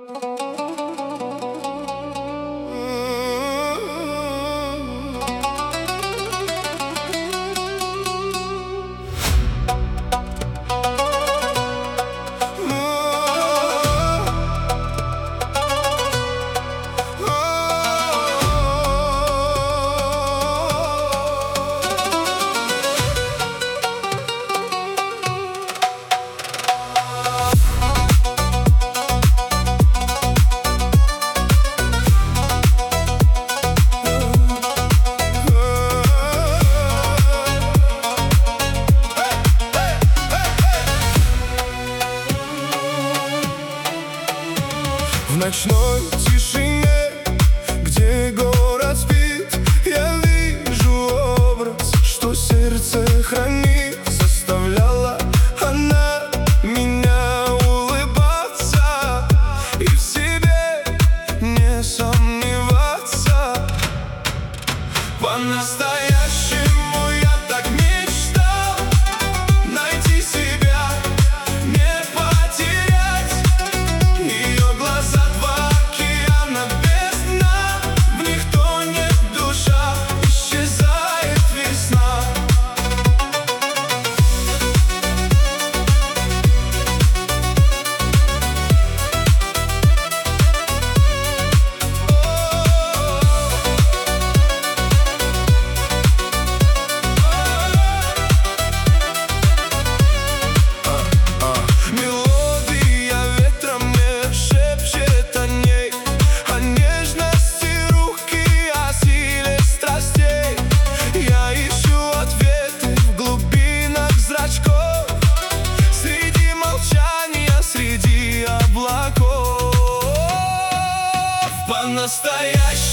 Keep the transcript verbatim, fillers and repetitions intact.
В ночной тишине, где город спит, я вижу образ, что сердце хранит. Заставляла она меня улыбаться и в себе не сомневаться. По-настоящему я так мечтал найти себя, не потерять. Ее глаза два океана без дна, в них тонет душа, исчезает весна. Настоящий